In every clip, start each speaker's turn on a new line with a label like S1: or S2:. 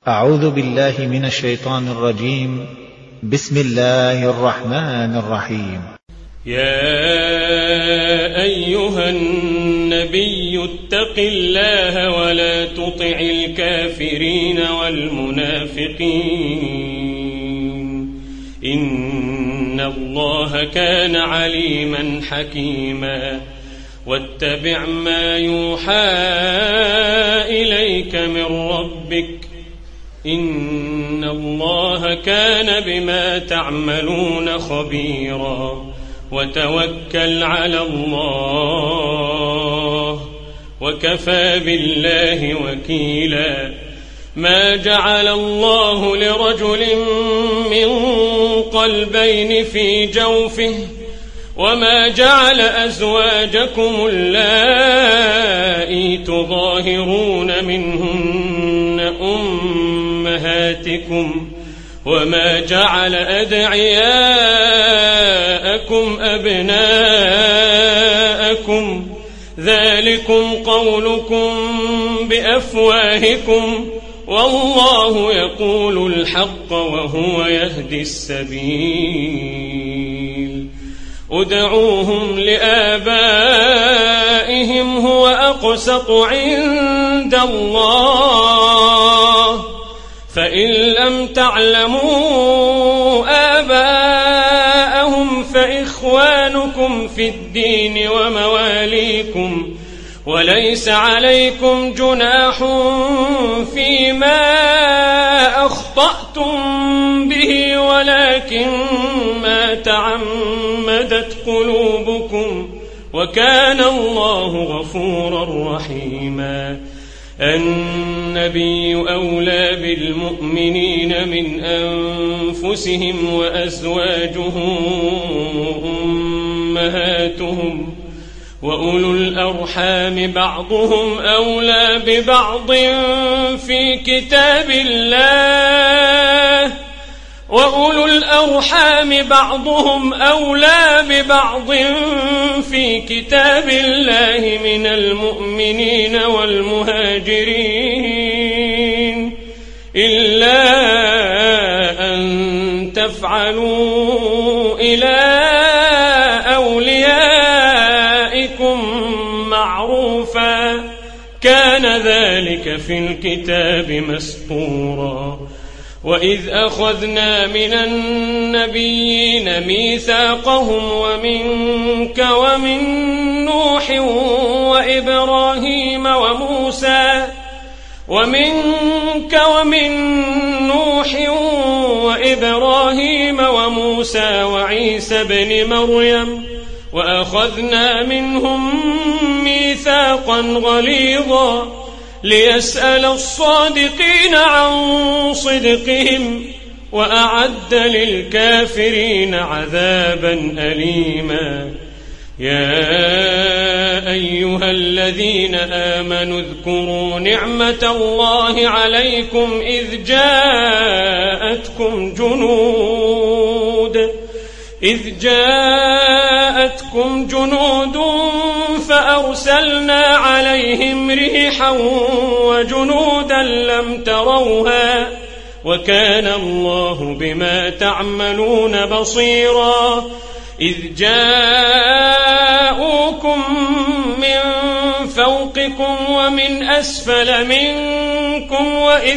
S1: أعوذ بالله من الشيطان الرجيم. بسم الله الرحمن الرحيم.
S2: يا أيها النبي اتق الله ولا تطع الكافرين والمنافقين إن الله كان عليما حكيما. واتبع ما يوحى إليك من ربك إن الله كان بما تعملون خبيرا. وتوكل على الله وكفى بالله وكيلا. ما جعل الله لرجل من قلبين في جوفه وما جعل أزواجكم اللائي تظاهرون منهن أمهاتكم وما جعل أدعياءكم أبناءكم ذلكم قولكم بأفواهكم والله يقول الحق وهو يهدي السبيل. ادعوهم لآبائهم هو أقسط عند الله فإن لم تعلموا آباءهم فإخوانكم في الدين ومواليكم وليس عليكم جناح فيما أخطأتم به ولكن ما تعمدت قلوبكم وكان الله غفورا رحيما. النبي أولى بالمؤمنين من أنفسهم وأزواجه أمهاتهم وأولو الأرحام بعضهم أولى ببعض في كتاب الله وأولو الأرحام بعضهم أولى ببعض في كتاب الله من المؤمنين والمهاجرين إلا أن تفعلوا إلى أوليائكم معروفا كان ذلك في الكتاب مسطورا. وإذ أخذنا من النبيين ميثاقهم ومنك ومن نوح وإبراهيم وموسى وعيسى بن مريم وأخذنا منهم ميثاقا غليظا ليسأل الصادقين عن صدقهم وأعد للكافرين عذابا أليما. يا أيها الذين آمنوا اذكروا نعمة الله عليكم إذ جاءتكم جنود فأرسلنا عليهم ريحا وجنودا لم تروها وكان الله بما تعملون بصيرا. إذ جاءوكم من فوقكم ومن أسفل منكم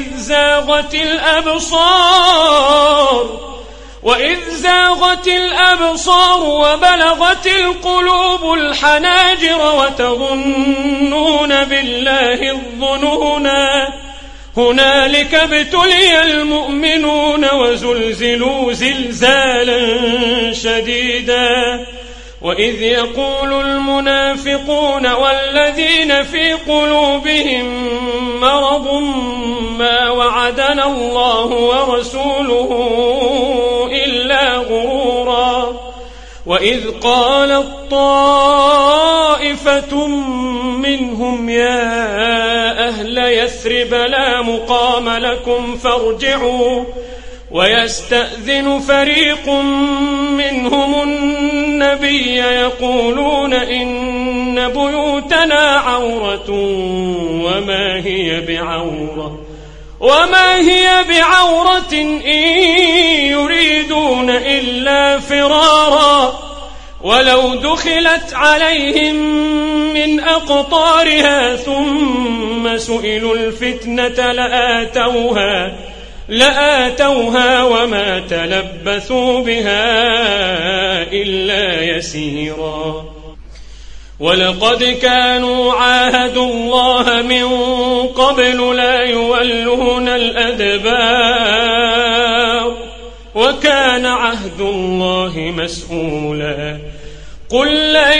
S2: وإذ زاغت الأبصار وبلغت القلوب الحناجر وتظنون بالله الظنونا. هنالك ابتلي المؤمنون وزلزلوا زلزالا شديدا. وإذ يقول المنافقون والذين في قلوبهم مرض ما وعدنا الله ورسوله إلا غرورا. وإذ قالت طائفة منهم يا أهل يثرب لا مقام لكم فارجعوا ويستأذن فريق منهم النبي يقولون إن بيوتنا عورة وما هي بعورة وما هي بعورة إن يريدون إلا فرارا ولو دخلت عليهم من أقطارها ثم سئلوا الفتنة لآتوها وما تلبثوا بها إلا يسيرا ولقد كانوا عاهدوا الله من قبل لا يولون الأدبار وكان عهد الله مسؤولا قل لن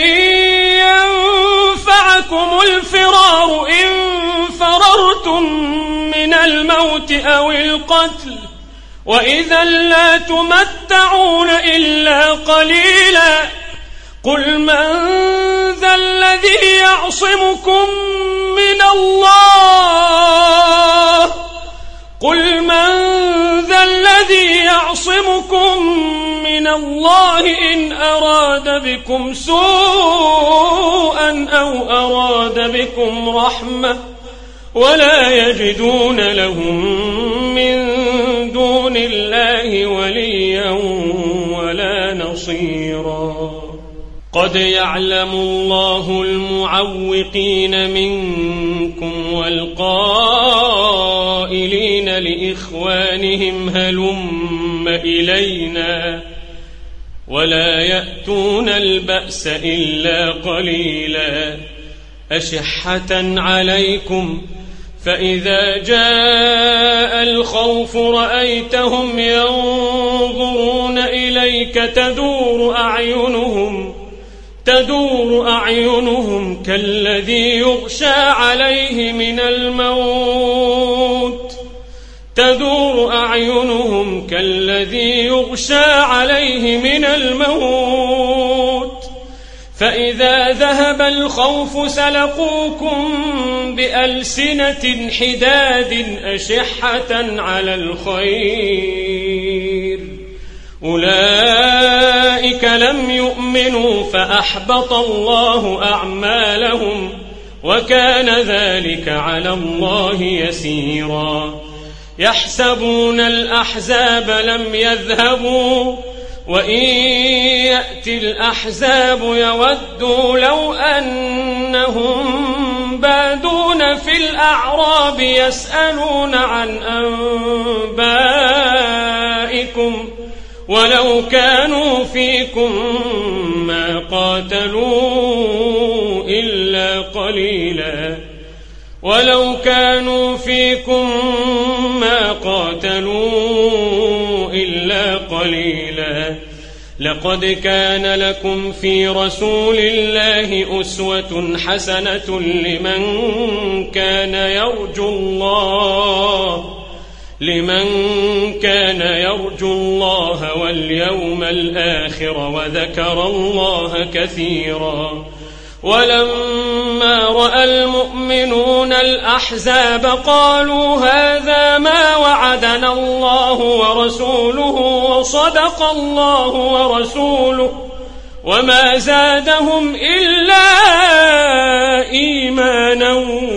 S2: ينفعكم الفرار إن فررتم من الموت أو القتل وإذا لا تمتعون إلا قليلا قل من ذا الذي يعصمكم من الله إن أراد بكم سوءا أو أراد بكم رحمة ولا يجدون لهم من دون الله وليا ولا نصيرا قد يعلم الله المعوقين منكم والقائلين لإخوانهم هلم إلينا ولا يأتون البأس إلا قليلا أشحة عليكم فإذا جاء الخوف رأيتهم ينظرون إليك تدور أعينهم كالذي يغشى عليه من الموت فإذا ذهب الخوف سلقوكم بألسنة حداد أشحة على الخير أولئك لم يؤمنوا فأحبط الله أعمالهم وكان ذلك على الله يسيرا يحسبون الأحزاب لم يذهبوا وإن يأتي الأحزاب يودوا لو أنهم بادون في الأعراب يسألون عن أنبائكم ولو كانوا فيكم ما قاتلوا إلا قليلا لقد كان لكم في رسول الله أسوة حسنة لمن كان يرجو الله واليوم الآخر وذكر الله كثيرا ولما رأى المؤمنون الأحزاب قالوا هذا ما وعدنا الله ورسوله وصدق الله ورسوله وما زادهم إلا إيمانا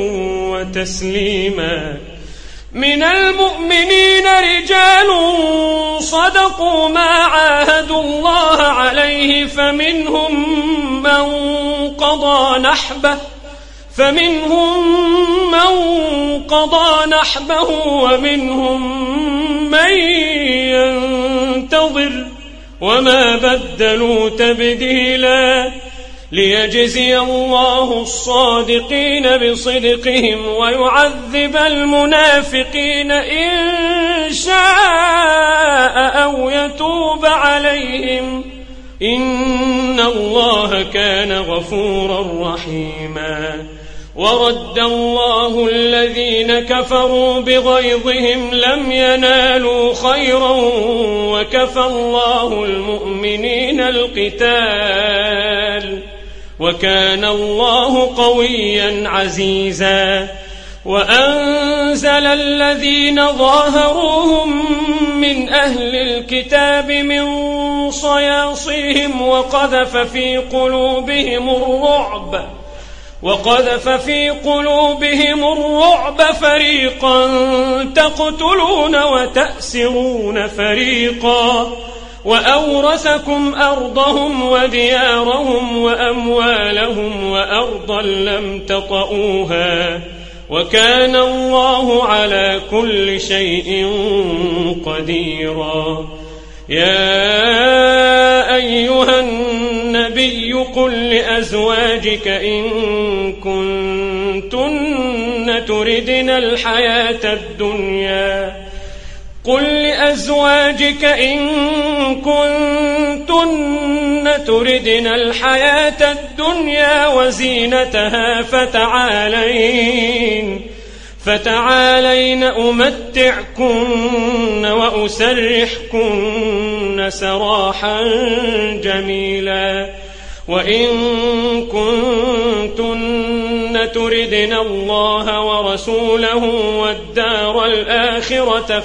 S2: وتسليما من المؤمنين رجال صدقوا ما عاهدوا الله عليه فمنهم من قضى نحبه ومنهم من ينتظر وما بدلوا تبديلا ليجزي الله الصادقين بصدقهم ويعذب المنافقين إن شاء أو يتوب عليهم إن الله كان غفورا رحيما ورد الله الذين كفروا بغيظهم لم ينالوا خيرا وكفى الله المؤمنين القتال وكان الله قويا عزيزا وأنزل الذين ظاهروهم من أهل الكتاب من صياصيهم وقذف في قلوبهم الرعب وقذف في قلوبهم الرعب فريقا تقتلون وتأسرون فريقا وأورثكم أرضهم وديارهم وأموالهم وأرضا لم تطئوها وكان الله على كل شيء قديرا. يا أيها النبي قل لأزواجك إن كنتن تردن الحياة الدنيا وزينتها فتعالين أمتعكن وأسرحكن سراحا جميلا. وإن كنتن تردن الله ورسوله والدار الآخرة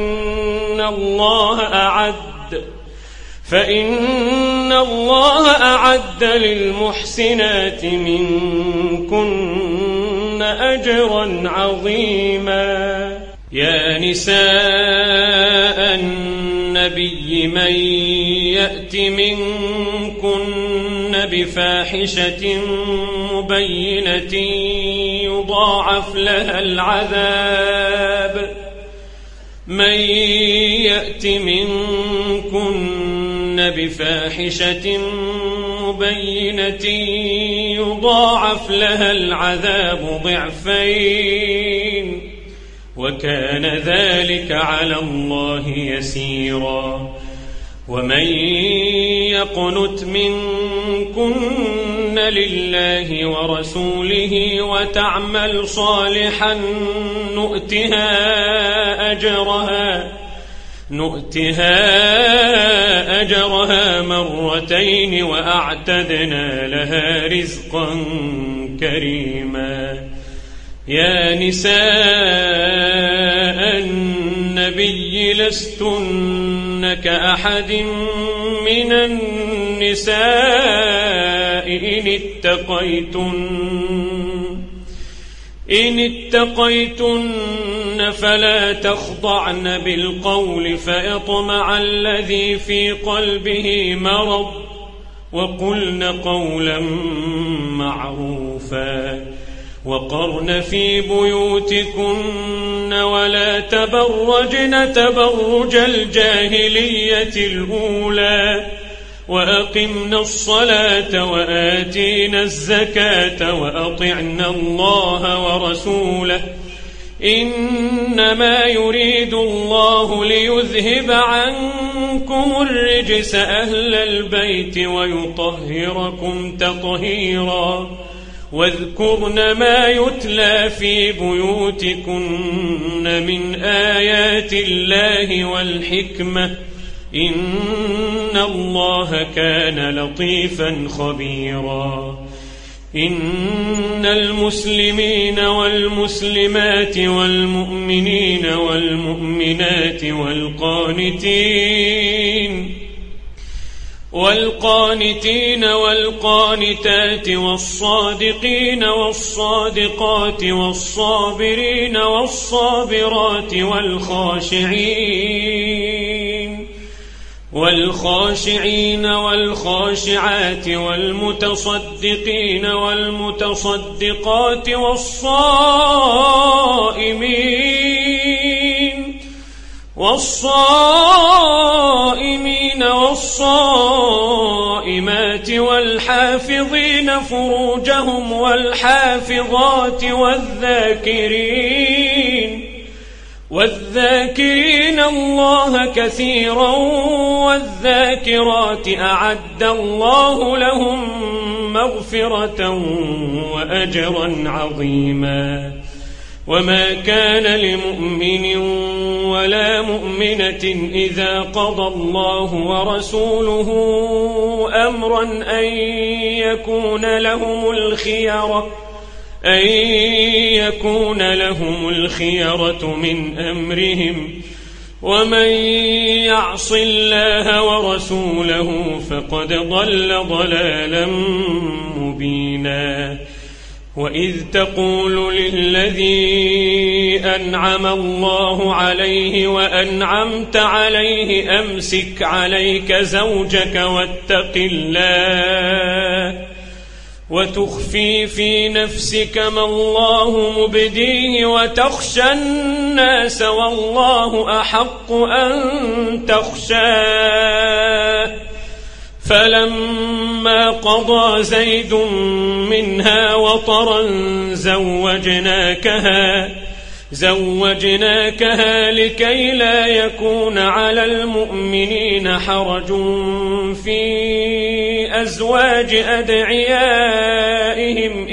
S2: فإن الله أعد للمحسنات منكن أجرا عظيما. يا نساء النبي من يأت منكن بفاحشة مبينة يضاعف لها العذاب ضعفين وكان ذلك على الله يسيرا. ومن يقنت منكن لله ورسوله وتعمل صالحا نؤتها أجرها مرتين وأعتدنا لها رزقا كريما. يا نساء النبي لستن كأحد من النساء إن اتقيتن فلا تخضعن بالقول فيطمع الذي في قلبه مرض وقلن قولا معروفا. وقرن في بيوتكن ولا تبرجن تبرج الجاهلية الأولى وأقمنا الصلاة وآتينا الزكاة وأطعنا الله ورسوله إنما يريد الله ليذهب عنكم الرجس أهل البيت ويطهركم تطهيرا. واذكرن ما يتلى في بيوتكن من آيات الله والحكمة إن الله كان لطيفا خبيرا. إن المسلمين والمسلمات والمؤمنين والمؤمنات والقانتين والقانتات والصادقين والصادقات والصابرين والصابرات والخاشعين والخاشعات والمتصدقين والمتصدقات والصائمين والصائمات والحافظين فروجهم والحافظات والذاكرين الله كثيرا والذاكرات أعد الله لهم مغفرة وأجرا عظيما. وما كان لمؤمن ولا مؤمنة إذا قضى الله ورسوله أمرا أن يكون لهم الخيرة من أمرهم ومن يعص الله ورسوله فقد ضل ضلالا مبينا. وإذ تقول للذي أنعم الله عليه وأنعمت عليه أمسك عليك زوجك واتق الله وتخفي في نفسك ما الله مبديه وتخشى الناس والله أحق أن تخشاه فلما قضى زيد منها وطرا زوجناكها لكي لا يكون على المؤمنين حرج في أزواج أدعيائهم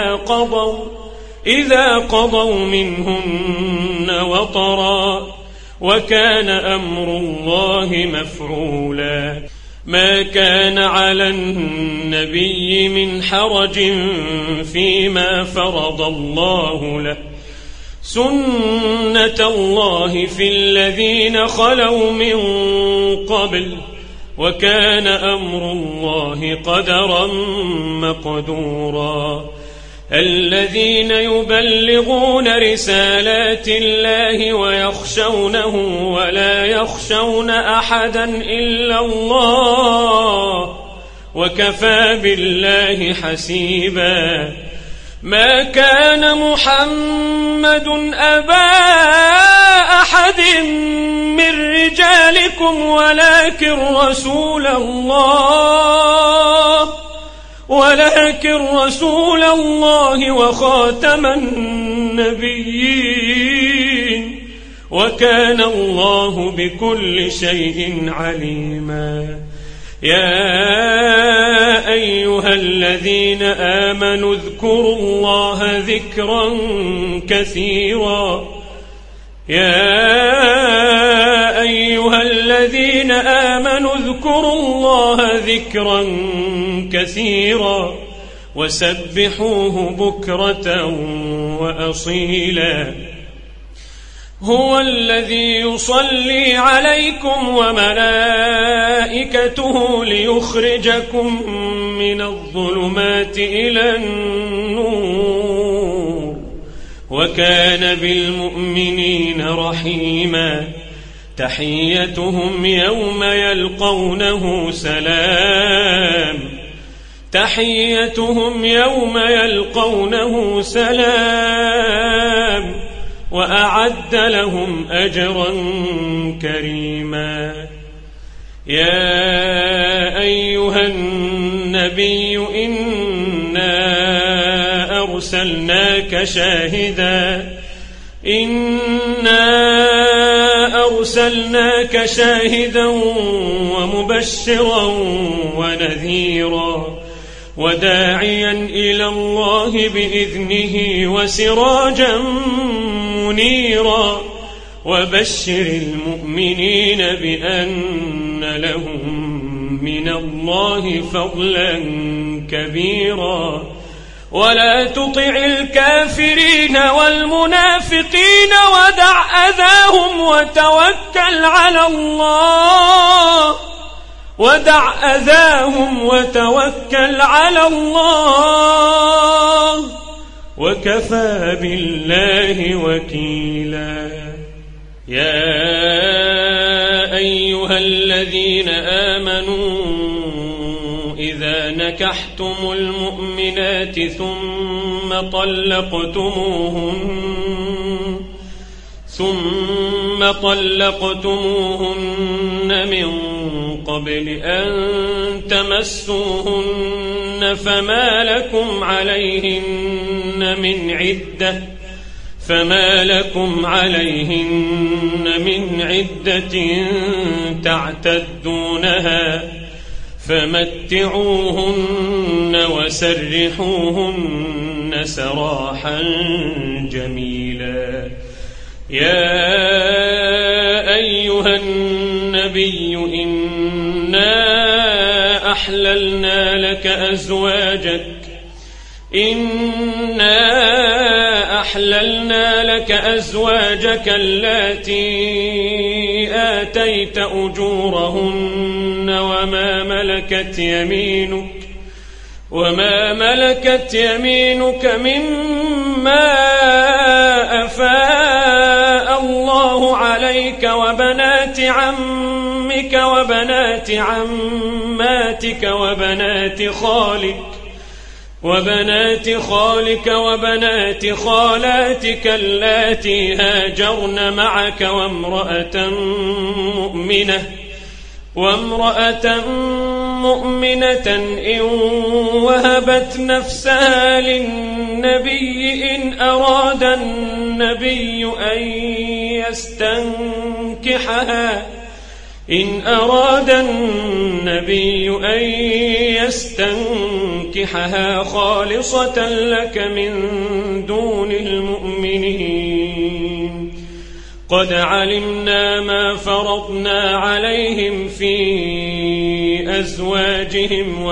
S2: إذا قضوا منهن وطرا وكان أمر الله مفعولا ما كان على النبي من حرج فيما فرض الله له سنة الله في الذين خلوا من قبل وكان أمر الله قدرا مقدورا الذين يبلغون رسالات الله ويخشونه ولا يخشون أحدا إلا الله وكفى بالله حسيبا ما كان محمد أبا أحد من رجالكم ولكن رسول الله وخاتم النبيين وكان الله بكل شيء عليما يا أيها الذين آمنوا اذكروا الله ذكرا كثيرا وسبحوه بكرة وأصيلا هو الذي يصلي عليكم وملائكته ليخرجكم من الظلمات إلى النور وكان بالمؤمنين رحيما تحيتهم يوم يلقونه سلام وأعد لهم أجرا كريما يا أيها النبي إنا أرسلناك شاهدا ومبشرا ونذيرا وداعيا إلى الله بإذنه وسراجا منيرا وبشر المؤمنين بأن لهم من الله فضلا كبيرا ولا تطع الكافرين والمنافقين ودع أذاهم وتوكل على الله وكفى بالله وكيلا يا أيها الذين آمنوا إذا نكحتم المؤمنات ثم طلقتموهن من قبل أن تمسوهن فما لكم عليهن من عدة تعتدونها فمتعوهن وسرحوهن سراحا جميلا يا أيها النبي إنا أحللنا لك أزواجك اللاتي آتيت أجورهن وما ملكت يمينك مما أفاء الله عليك وبنات عمك وبنات عماتك وبنات خالك وبنات خالاتك اللاتي هاجرن معك وامرأة مؤمنة إن وهبت نفسها للنبي إن أراد النبي أن يستنكحها خالصة لك من دون المؤمنين قد علمنا ما فرضنا عليهم في أزواجهم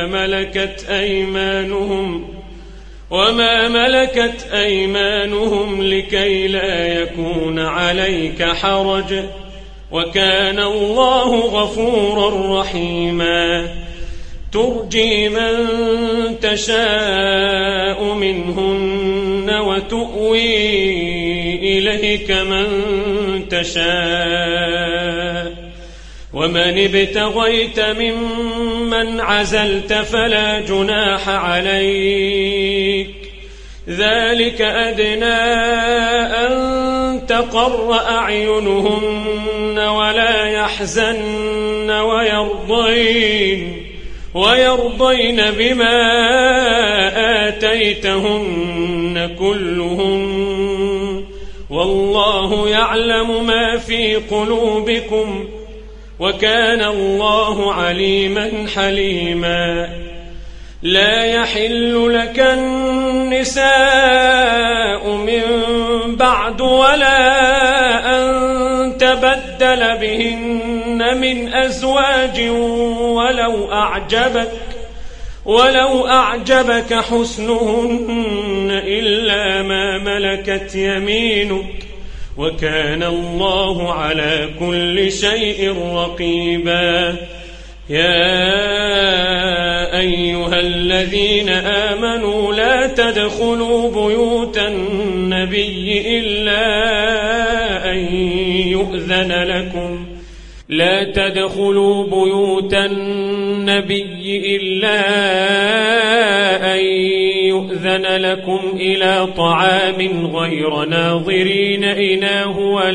S2: وما ملكت أيمانهم لكي لا يكون عليك حرج وكان الله غفورا رحيما ترجي من تشاء منهن وتؤوي إليك من تشاء ومن ابتغيت ممن عزلت فلا جناح عليك ذلك أدنى أن تقر أعينهن ولا يحزن ويرضين بما آتيتهن كلهن والله يعلم ما في قلوبكم وكان الله عليما حليما لا يحل لك النساء من بعد ولا أن تبدل بهن من أزواج ولو أعجبك حسنهن إلا ما ملكت يمينك وكان الله على كل شيء رقيبا يا أيها الذين آمنوا لا تدخلوا بيوت النبي إلا أن يؤذن لكم إلى طعام غير ناظرين إناه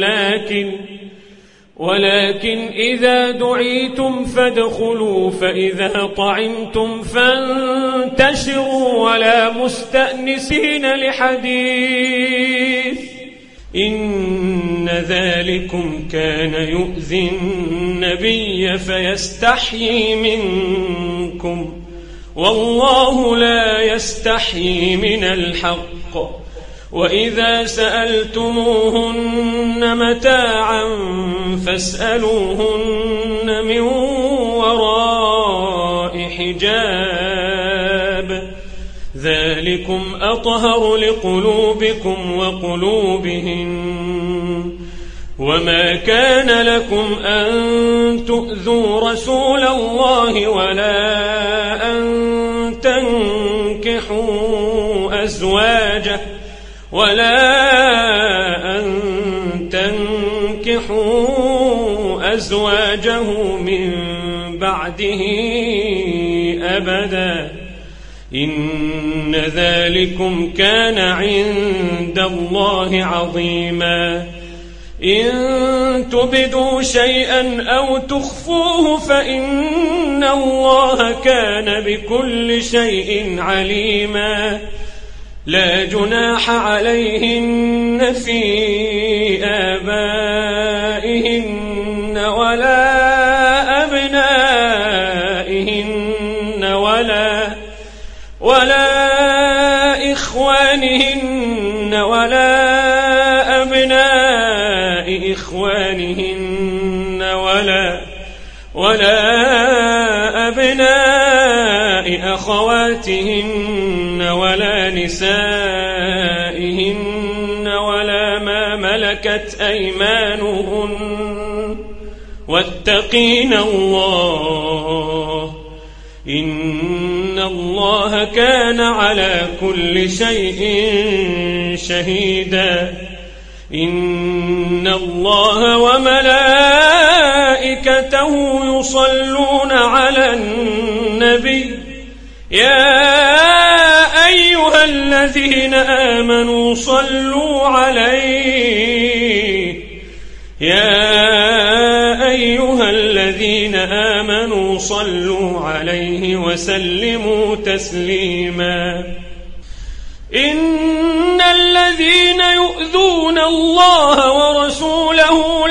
S2: ولكن إذا دعيتم فادخلوا فإذا طعمتم فانتشروا ولا مستأنسين لحديث إن ذلكم كان يؤذي النبي فيستحيي منكم والله لا يستحيي من الحق وإذا سألتموهن متاعا فاسألوهن من وراء حجاب ذلكم أطهر لقلوبكم وقلوبهن وما كان لكم أن تؤذوا رسول الله ولا أن تنكحوا أزواجه من بعده أبدا إن ذلكم كان عند الله عظيما إن تبدوا شيئا أو تخفوه فإن الله كان بكل شيء عليما لا جناح عليهن في آبائهن ولا أبنائهن ولا إخوانهن ولا أبناء إخوانهن ولا أبناء أخواتهن ولا نسائهن ولا ما ملكت أيمانهن واتقين الله إن إن الله كان على كل شيء شهيدا إن الله وملائكته يصلون على النبي يا أيها الذين آمنوا صلوا عليه صلوا عليه وسلموا تسليما إن الذين يؤذون الله ورسوله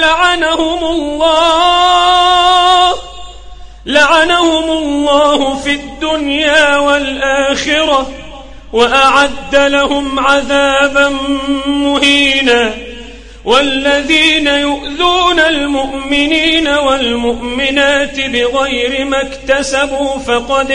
S2: لعنهم الله في الدنيا والآخرة وأعد لهم عذابا مهينا والذين يؤذون المؤمنين والمؤمنات بغير ما اكتسبوا فقد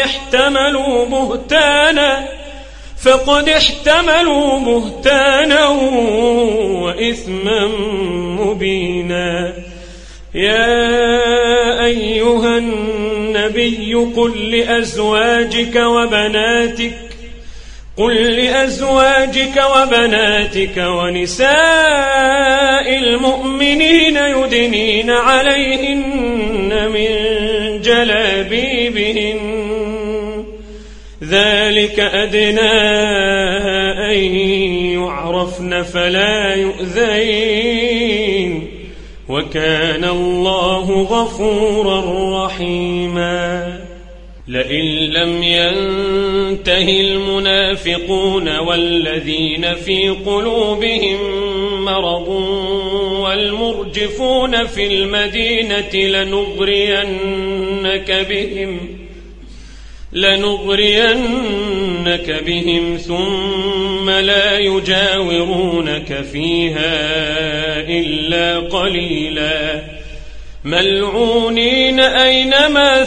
S2: احتملوا بهتانا وإثما مبينا يا أيها النبي قل لأزواجك وبناتك ونساء المؤمنين يدنين عليهن من جلابيبهن ذلك أدنى أن يعرفن فلا يؤذين وكان الله غفورا رحيما لئن لم ينته المنافقون والذين في قلوبهم مرض والمرجفون في المدينة لنغرينك بهم ثم لا يجاورونك فيها إلا قليلا ملعونين أينما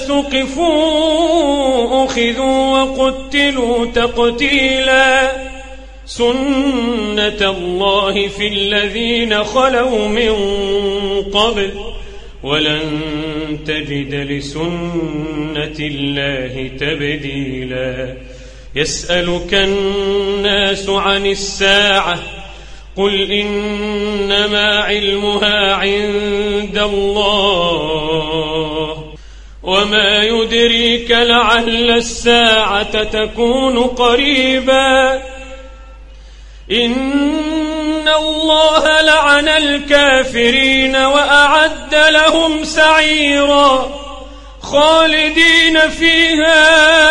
S2: ثقفوا أخذوا وقتلوا تقتيلا سنة الله في الذين خلوا من قبل ولن تجد لسنة الله تبديلا يسألك الناس عن الساعة قل إنما علمها عند الله وما يدريك لعل الساعة تكون قريبا إن الله لعن الكافرين وأعد لهم سعيرا خالدين فيها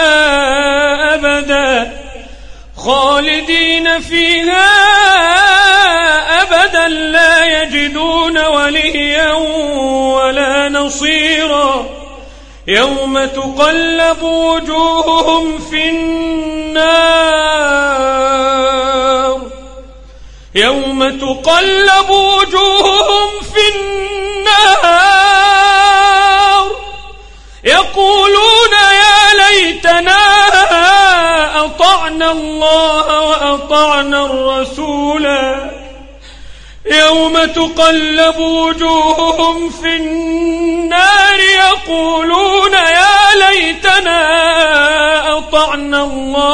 S2: أبدا لا يجدون وليا ولا نصيرا يوم تقلب وجوههم في النار يقولون يا ليتنا أطعنا الله وأطعنا الرسولا يوم تقلب وجوههم في النار يقولون يا ليتنا أطعنا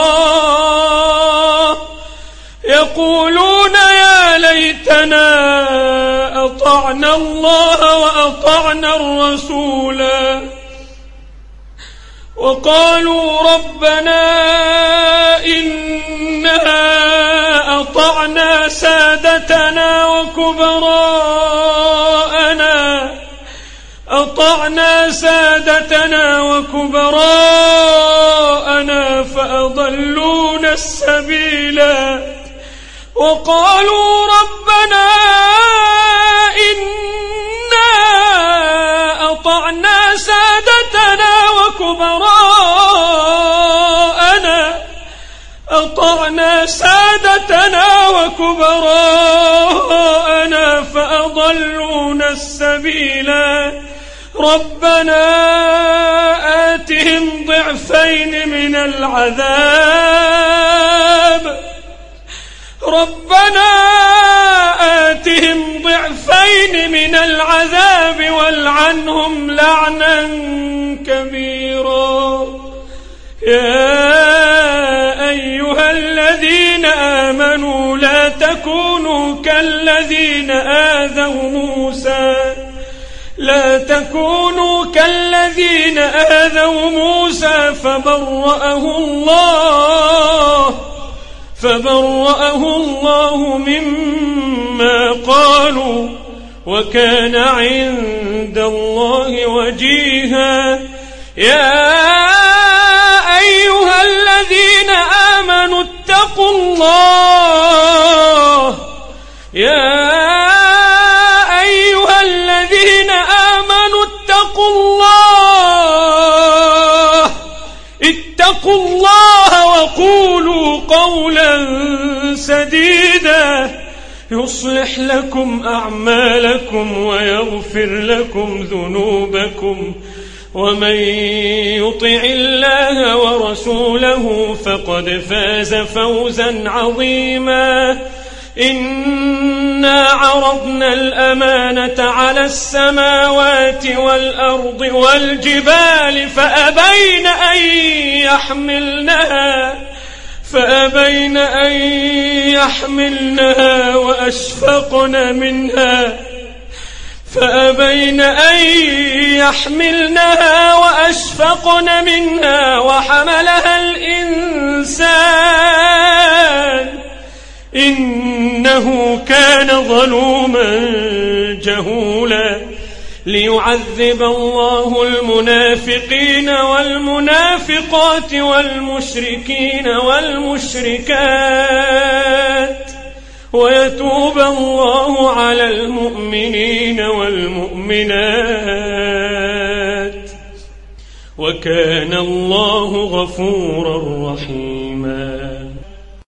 S2: الله وأطعنا الرسولا وقالوا ربنا إننا أطعنا سادتنا وكبراءنا فأضلونا السبيلا وقالوا ربنا إنا أطعنا سادتنا وكبراءنا فأضلونا السبيلا ربنا آتهم ضعفين من العذاب والعنهم لعنا كبيرا يا أيها الذين آمنوا لا تكونوا كالذين آذوا موسى فبرأه الله مما قالوا وكان عند الله وجيها. يا أيها الذين آمنوا اتقوا الله اتقوا الله وقولوا قولا سديدا يصلح لكم أعمالكم ويغفر لكم ذنوبكم ومن يطع الله ورسوله فقد فاز فوزا عظيما. إنا عرضنا الأمانة على السماوات والأرض والجبال فأبين أن يحملنها وأشفقن منها وحملها الإنسان إنه كان ظلوما جهولا. ليعذب الله المنافقين والمنافقات والمشركين والمشركات ويتوب الله على المؤمنين والمؤمنات وكان الله غفورا رحيما.